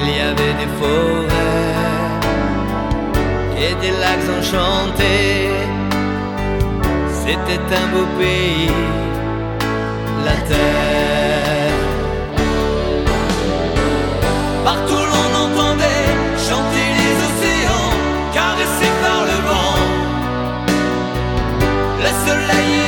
y avait des forêts et des lacs enchantés. C'était un beau pays, la terre. Partout l'on entendait chanter les océans, caressés par le vent. Le soleil